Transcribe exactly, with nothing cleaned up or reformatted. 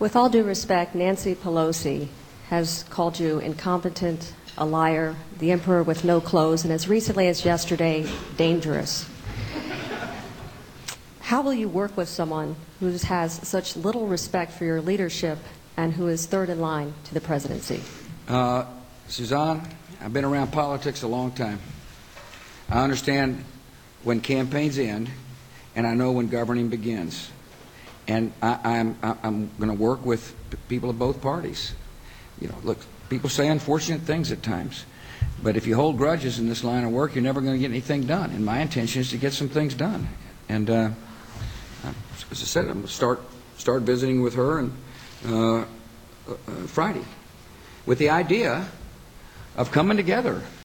With all due respect, Nancy Pelosi has called you incompetent, a liar, the emperor with no clothes, and as recently as yesterday, dangerous. How will you work with someone who has such little respect for your leadership and who is third in line to the presidency? Uh, Suzanne, I've been around politics a long time. I understand when campaigns end, and I know when governing begins. And I, I'm, I'm going to work with people of both parties. You know, look, people say unfortunate things at times, but if you hold grudges in this line of work, you're never going to get anything done. And my intention is to get some things done. And uh, as I said, I'm going to start start visiting with her and uh, uh, Friday, with the idea of coming together